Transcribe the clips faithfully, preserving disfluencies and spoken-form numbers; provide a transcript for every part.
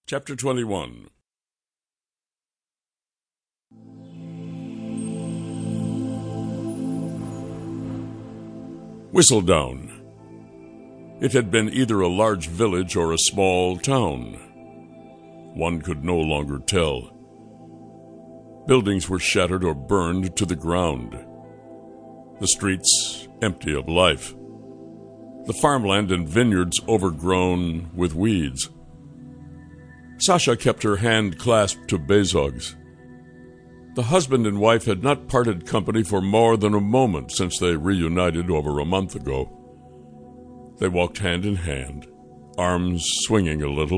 Chapter twenty-one. Whistledown. It had been either a large village or a small town. One could no longer tell. Buildings were shattered or burned to the ground. The streets empty of life. The farmland and vineyards overgrown with weeds. Sasha kept her hand clasped to Bezog's. The husband and wife had not parted company for more than a moment since they reunited over a month ago. They walked hand in hand, arms swinging a little.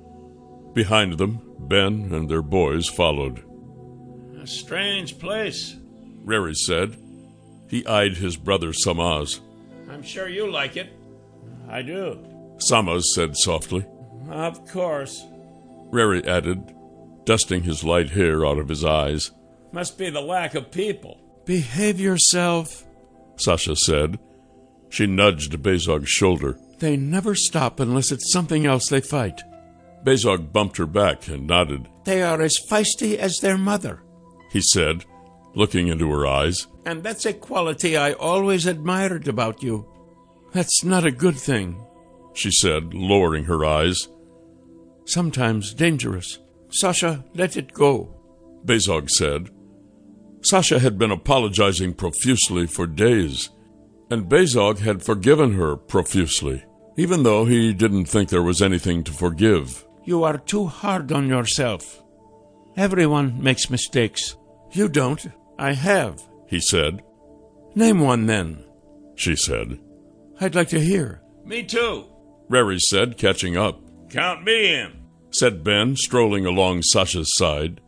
Behind them, Ben and their boys followed. A strange place, Rary said. He eyed his brother Samaz. I'm sure you like it. I do. Samaz said softly. Of course. Rary added, dusting his light hair out of his eyes. Must be the lack of people. Behave yourself, Sasha said. She nudged Bezog's shoulder. They never stop unless it's something else they fight. Bezog bumped her back and nodded. They are as feisty as their mother, he said, looking into her eyes. And that's a quality I always admired about you. That's not a good thing, she said, lowering her eyes. Sometimes dangerous. Sasha, let it go, Bezog said. Sasha had been apologizing profusely for days, and Bezog had forgiven her profusely, even though he didn't think there was anything to forgive. You are too hard on yourself. Everyone makes mistakes. You don't. I have, he said. Name one then, she said. I'd like to hear. Me too, Rary said, catching up. Count me in, said Ben, strolling along Sasha's side.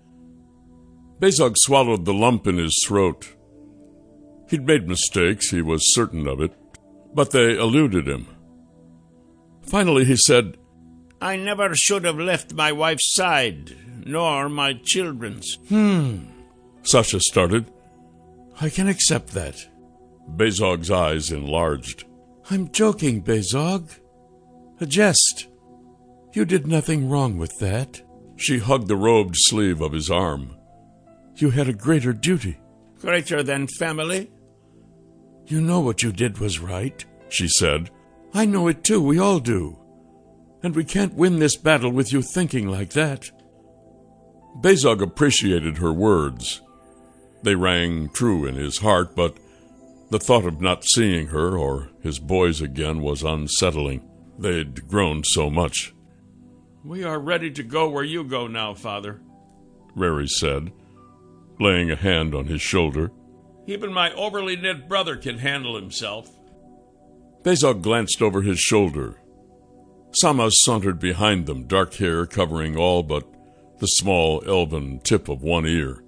Bezog swallowed the lump in his throat. He'd made mistakes, he was certain of it, but they eluded him. Finally he said, I never should have left my wife's side, nor my children's. Hmm, Sasha started. I can accept that. Bezog's eyes enlarged. I'm joking, Bezog. A jest. You did nothing wrong with that. She hugged the robed sleeve of his arm. You had a greater duty. Greater than family? You know what you did was right, she said. I know it too, we all do. And we can't win this battle with you thinking like that. Bezog appreciated her words. They rang true in his heart, but the thought of not seeing her or his boys again was unsettling. They'd grown so much. We are ready to go where you go now, Father, Rary said, laying a hand on his shoulder. Even my overly knit brother can handle himself. Bezog glanced over his shoulder. Samaz sauntered behind them, dark hair covering all but the small elven tip of one ear.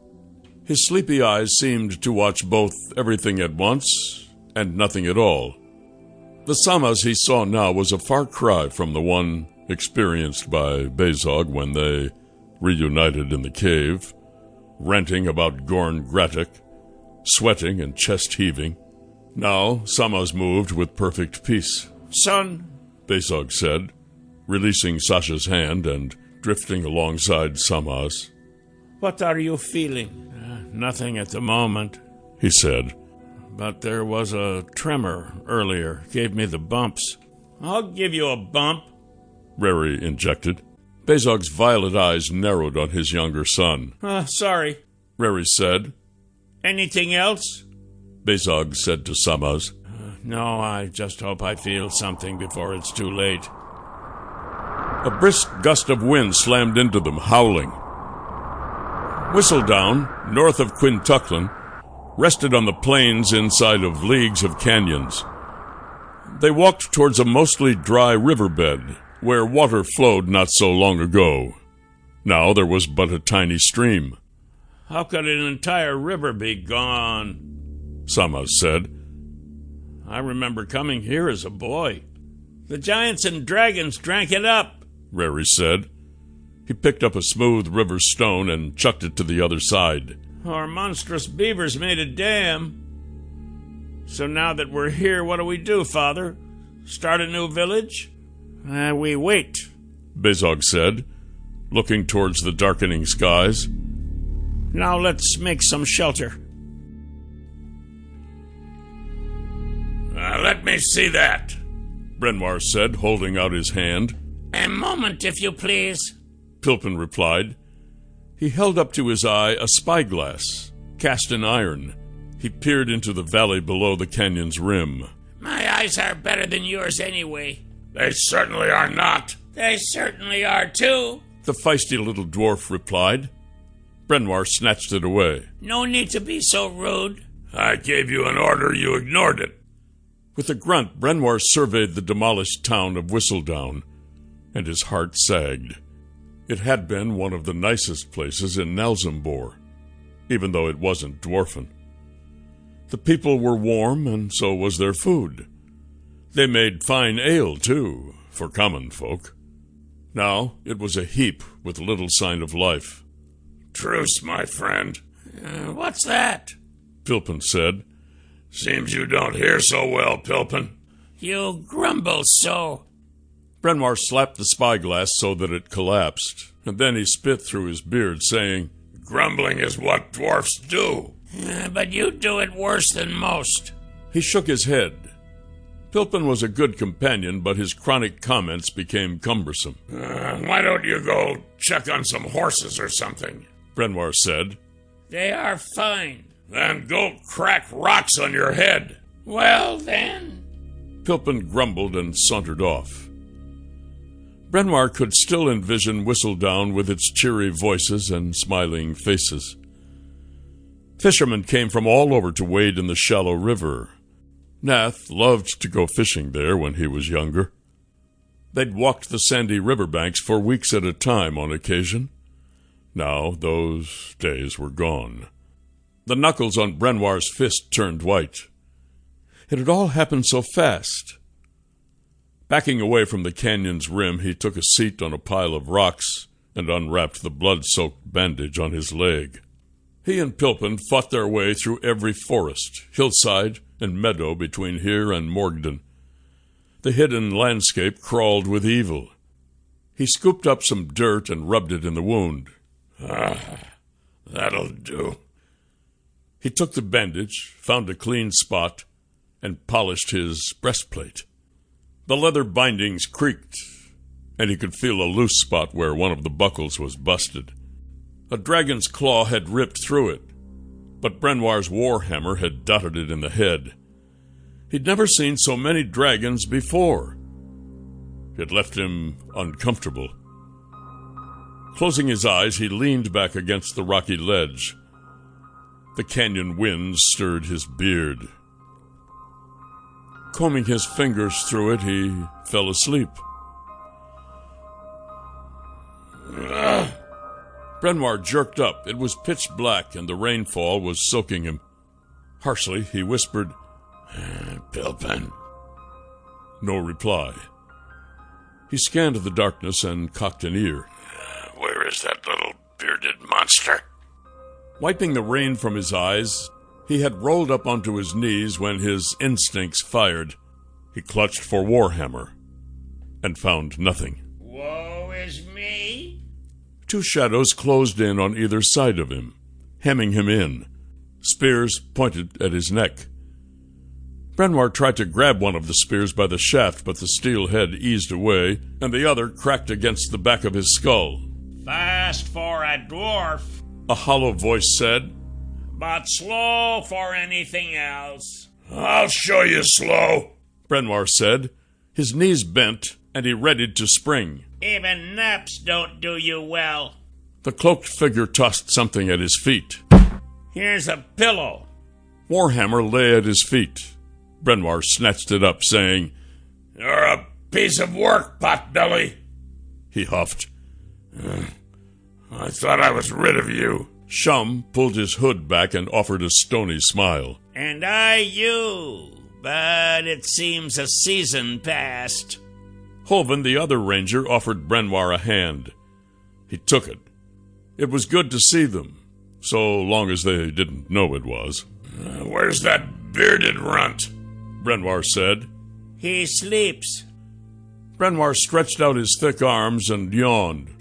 His sleepy eyes seemed to watch both everything at once and nothing at all. The Samaz he saw now was a far cry from the one experienced by Bezog when they reunited in the cave, ranting about Gorn Gratic, sweating and chest-heaving. Now Samaz moved with perfect peace. Son, Bezog said, releasing Sasha's hand and drifting alongside Samaz. What are you feeling? Uh, nothing at the moment, he said. But there was a tremor earlier, gave me the bumps. I'll give you a bump, Rary injected. Bezog's violet eyes narrowed on his younger son. Uh, sorry, Rary said. Anything else? Bezog said to Samaz. Uh, no, I just hope I feel something before it's too late. A brisk gust of wind slammed into them, howling. Whistledown, north of Quintucklen, rested on the plains inside of leagues of canyons. They walked towards a mostly dry riverbed, where water flowed not so long ago. Now there was but a tiny stream. How could an entire river be gone? Samaz said. I remember coming here as a boy. The giants and dragons drank it up, Rary said. He picked up a smooth river stone and chucked it to the other side. Our monstrous beavers made a dam. So now that we're here, what do we do, Father? Start a new village? Uh, we wait, Bezog said, looking towards the darkening skies. Now let's make some shelter. Uh, let me see that, Brenoir said, holding out his hand. A moment, if you please, Pilpin replied. He held up to his eye a spyglass, cast in iron. He peered into the valley below the canyon's rim. My eyes are better than yours anyway. They certainly are not. They certainly are, too, the feisty little dwarf replied. Brenoir snatched it away. No need to be so rude. I gave you an order, you ignored it. With a grunt, Brenoir surveyed the demolished town of Whistledown, and his heart sagged. It had been one of the nicest places in Nalzambor, even though it wasn't dwarfen. The people were warm, and so was their food. They made fine ale, too, for common folk. Now it was a heap with little sign of life. Truce, my friend. Uh, what's that? Pilpin said. Seems you don't hear so well, Pilpin. You grumble so. Brenoir slapped the spyglass so that it collapsed, and then he spit through his beard, saying, Grumbling is what dwarfs do. Uh, but you do it worse than most. He shook his head. Pilpin was a good companion, but his chronic comments became cumbersome. Uh, why don't you go check on some horses or something? Brenoir said. They are fine. Then go crack rocks on your head. Well, then. Pilpin grumbled and sauntered off. Brenoir could still envision Whistledown with its cheery voices and smiling faces. Fishermen came from all over to wade in the shallow river. Nath loved to go fishing there when he was younger. They'd walked the sandy riverbanks for weeks at a time on occasion. Now those days were gone. The knuckles on Brenoir's fist turned white. It had all happened so fast. Backing away from the canyon's rim, he took a seat on a pile of rocks and unwrapped the blood-soaked bandage on his leg. He and Pilpin fought their way through every forest, hillside, and meadow between here and Morgden. The hidden landscape crawled with evil. He scooped up some dirt and rubbed it in the wound. Ah, that'll do. He took the bandage, found a clean spot, and polished his breastplate. The leather bindings creaked, and he could feel a loose spot where one of the buckles was busted. A dragon's claw had ripped through it, but Brenoir's war hammer had dotted it in the head. He'd never seen so many dragons before. It left him uncomfortable. Closing his eyes, he leaned back against the rocky ledge. The canyon wind stirred his beard. Combing his fingers through it, he fell asleep. Ugh. Brenoir jerked up. It was pitch black, and the rainfall was soaking him. Harshly, he whispered, Pilpin. No reply. He scanned the darkness and cocked an ear. Uh, where is that little bearded monster? Wiping the rain from his eyes, he had rolled up onto his knees when his instincts fired. He clutched for Warhammer and found nothing. Woe is me. Two shadows closed in on either side of him, hemming him in. Spears pointed at his neck. Brenoir tried to grab one of the spears by the shaft, but the steel head eased away, and the other cracked against the back of his skull. Fast for a dwarf, a hollow voice said, but slow for anything else. I'll show you slow, Brenoir said. His knees bent, and he readied to spring. Even naps don't do you well. The cloaked figure tossed something at his feet. Here's a pillow. Warhammer lay at his feet. Brenoir snatched it up, saying, You're a piece of work, Potbelly. He huffed. Uh, I thought I was rid of you. Shum pulled his hood back and offered a stony smile. And I you, but it seems a season passed. Hoven, the other ranger, offered Brenoir a hand. He took it. It was good to see them, so long as they didn't know it was. Uh, where's that bearded runt? Brenoir said. He sleeps. Brenoir stretched out his thick arms and yawned.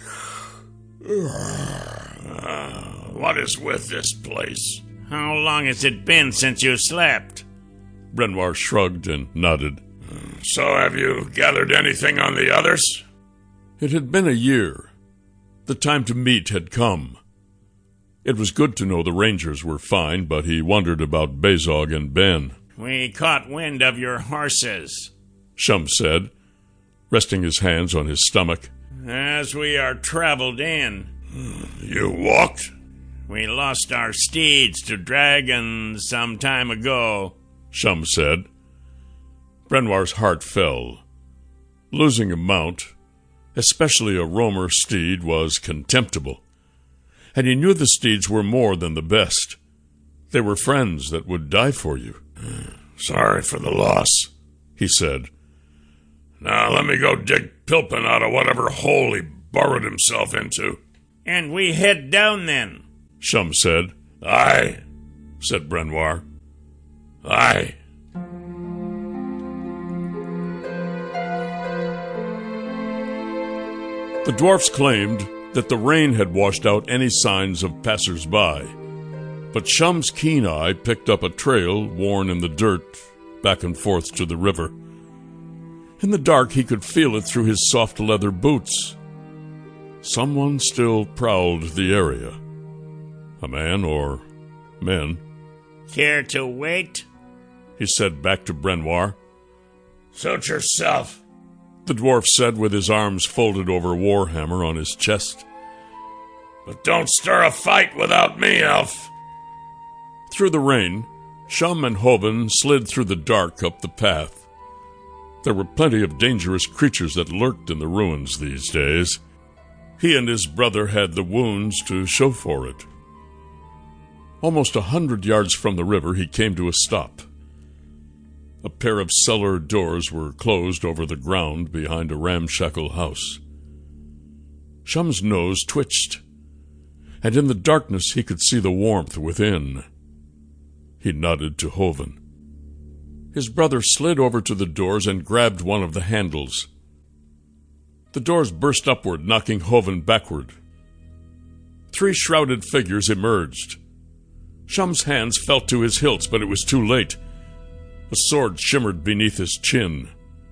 Uh, what is with this place? How long has it been since you slept? Brenoir shrugged and nodded. So have you gathered anything on the others? It had been a year. The time to meet had come. It was good to know the Rangers were fine, but he wondered about Bezog and Ben. We caught wind of your horses, Shum said, resting his hands on his stomach. As we are traveled in. You walked? We lost our steeds to dragons some time ago, Shum said. Brenoir's heart fell. Losing a mount, especially a roamer steed, was contemptible. And he knew the steeds were more than the best. They were friends that would die for you. Sorry for the loss, he said. Now let me go dig Pilpin out of whatever hole he burrowed himself into. And we head down then, Shum said. Aye, said Brenoir. Aye. The dwarfs claimed that the rain had washed out any signs of passers-by, but Shum's keen eye picked up a trail worn in the dirt back and forth to the river. In the dark, he could feel it through his soft leather boots. Someone still prowled the area. A man or men. Care to wait? He said back to Brenoir. Suit yourself, the dwarf said with his arms folded over Warhammer on his chest. But don't stir a fight without me, elf. Through the rain, Shum and Hoven slid through the dark up the path. There were plenty of dangerous creatures that lurked in the ruins these days. He and his brother had the wounds to show for it. Almost a hundred yards from the river, he came to a stop. A pair of cellar doors were closed over the ground behind a ramshackle house. Shum's nose twitched, and in the darkness he could see the warmth within. He nodded to Hoven. His brother slid over to the doors and grabbed one of the handles. The doors burst upward, knocking Hoven backward. Three shrouded figures emerged. Shum's hands felt to his hilts, but it was too late. A sword shimmered beneath his chin.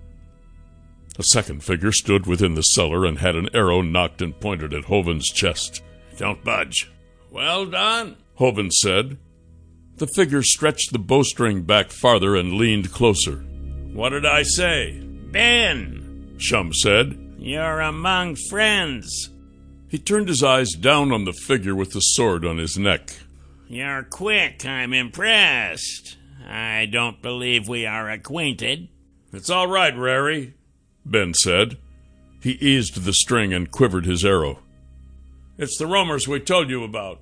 A second figure stood within the cellar and had an arrow knocked and pointed at Hoven's chest. Don't budge. Well done, Hoven said. The figure stretched the bowstring back farther and leaned closer. What did I say? Ben, Shum said. You're among friends. He turned his eyes down on the figure with the sword on his neck. You're quick, I'm impressed. I don't believe we are acquainted. It's all right, Rary, Ben said. He eased the string and quivered his arrow. It's the roamers we told you about.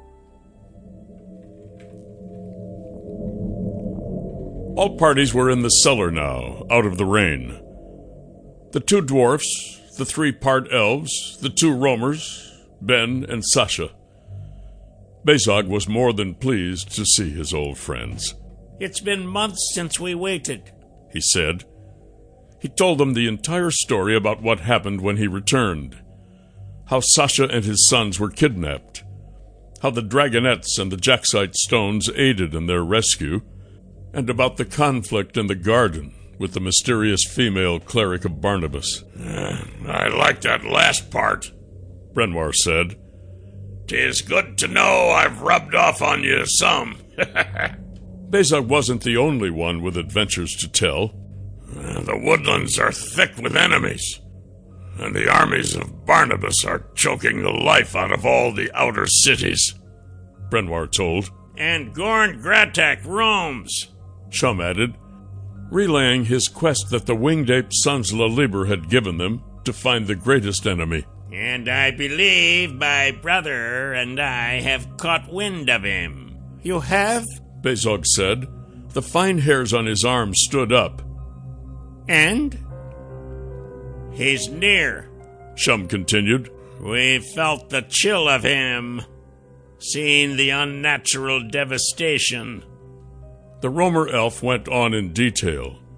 All parties were in the cellar now, out of the rain. The two dwarfs, the three part elves, the two roamers, Ben and Sasha. Bezog was more than pleased to see his old friends. It's been months since we waited, he said. He told them the entire story about what happened when he returned. How Sasha and his sons were kidnapped. How the Dragonettes and the Jacksite Stones aided in their rescue. And about the conflict in the garden with the mysterious female cleric of Barnabas. Uh, I like that last part, Brenoir said. 'Tis good to know I've rubbed off on you some. Bezog wasn't the only one with adventures to tell. Uh, the woodlands are thick with enemies, and the armies of Barnabas are choking the life out of all the outer cities, Brenoir told. And Gorn Gratak roams, Shum added, relaying his quest that the winged ape sons Laliber had given them to find the greatest enemy. And I believe my brother and I have caught wind of him. You have? Bezog said. The fine hairs on his arms stood up. And? He's near, Shum continued. We felt the chill of him, seen the unnatural devastation. The roamer elf went on in detail,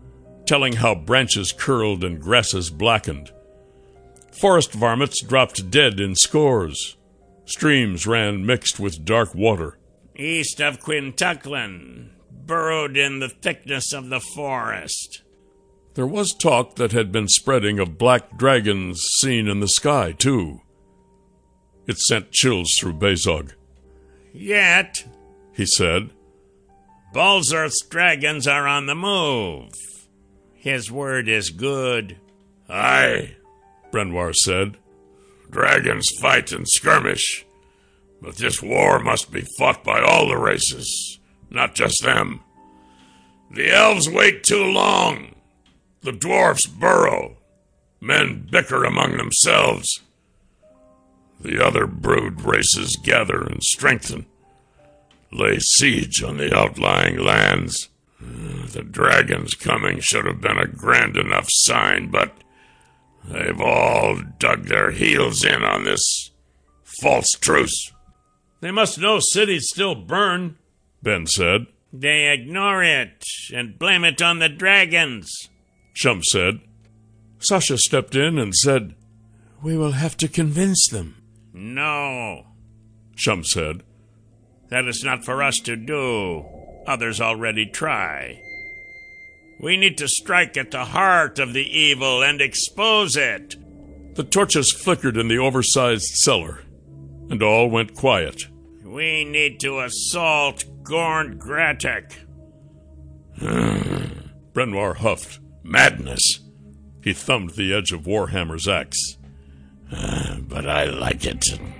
telling how branches curled and grasses blackened. Forest varmints dropped dead in scores. Streams ran mixed with dark water. East of Quintucklan, burrowed in the thickness of the forest. There was talk that had been spreading of black dragons seen in the sky, too. It sent chills through Bezog. Yet, he said, Balzarth's dragons are on the move. His word is good. Aye, Brenwar said. Dragons fight and skirmish, but this war must be fought by all the races, not just them. The elves wait too long. The dwarfs burrow. Men bicker among themselves. The other brood races gather and strengthen, lay siege on the outlying lands. The dragons coming should have been a grand enough sign, but they've all dug their heels in on this false truce. They must know cities still burn, Ben said. They ignore it and blame it on the dragons, Shum said. Sasha stepped in and said, We will have to convince them. No, Shum said. That is not for us to do. Others already try. We need to strike at the heart of the evil and expose it. The torches flickered in the oversized cellar, and all went quiet. We need to assault Gorn Gratek. Brenwar huffed. Madness. He thumbed the edge of Warhammer's axe. Uh, but I like it.